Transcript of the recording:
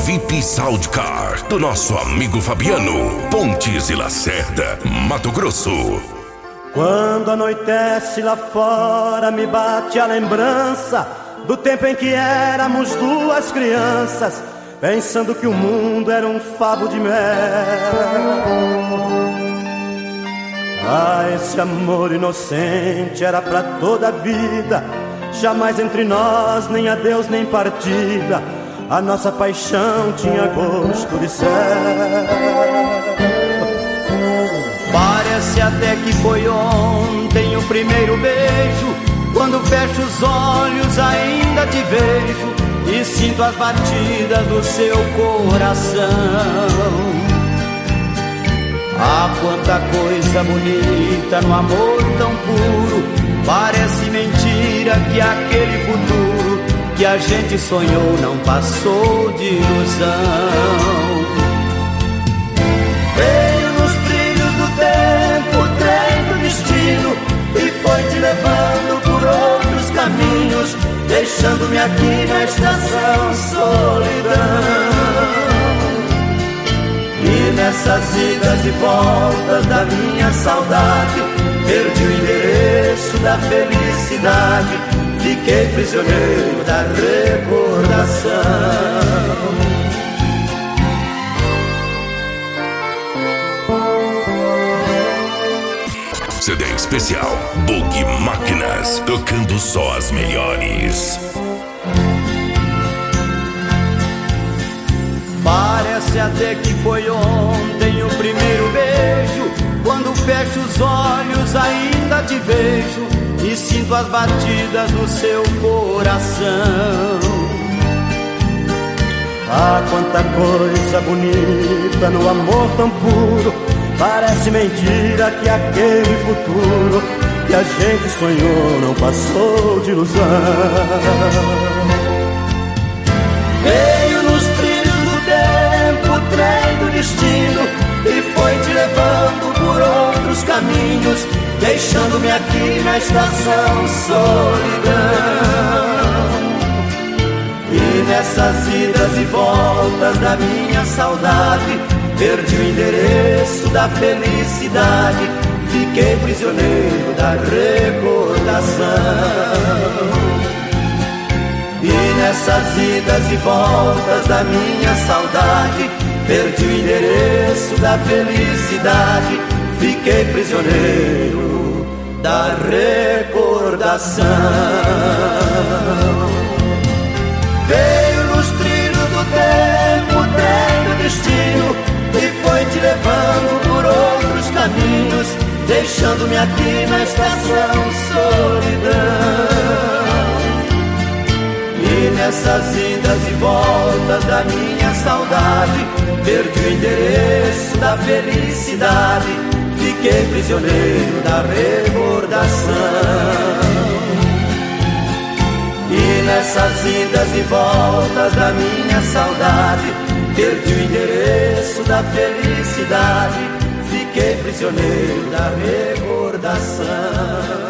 VIP Soundcar do nosso amigo Fabiano, Pontes e Lacerda, Mato Grosso. Quando anoitece lá fora, me bate a lembrança do tempo em que éramos duas crianças, pensando que o mundo era um favo de mel. Ah, esse amor inocente era pra toda a vida, jamais entre nós nem adeus nem partida. A nossa paixão tinha gosto de céu. Parece até que foi ontem o primeiro beijo. Quando fecho os olhos ainda te vejo e sinto as batidas do seu coração. Ah, quanta coisa bonita no amor tão puro. Parece mentira que aquele futuro que a gente sonhou não passou de ilusão. Veio nos trilhos do tempo o trem do destino e foi te levando por outros caminhos, deixando-me aqui na estação solidão. E nessas idas e voltas da minha saudade, perdi o endereço da felicidade, fiquei prisioneiro da recordação. CD especial Bug Máquinas, tocando só as melhores. Parece até que foi ontem o primeiro beijo. Quando fecho os olhos ainda te vejo e sinto as batidas do seu coração. Ah, quanta coisa bonita no amor tão puro. Parece mentira que aquele futuro que a gente sonhou não passou de ilusão. Veio nos trilhos do tempo o trem do destino e foi te levando por outros caminhos, deixando-me aqui na estação solidão. E nessas idas e voltas da minha saudade, perdi o endereço da felicidade, fiquei prisioneiro da recordação. E nessas idas e voltas da minha saudade, perdi o endereço da felicidade, fiquei prisioneiro da recordação. Veio nos trilhos do tempo o trem do destino e foi te levando por outros caminhos, deixando-me aqui na estação solidão. E nessas idas e voltas da minha saudade, perdi o endereço da felicidade, fiquei prisioneiro da recordação. E nessas idas e voltas da minha saudade, perdi o endereço da felicidade, fiquei prisioneiro da recordação.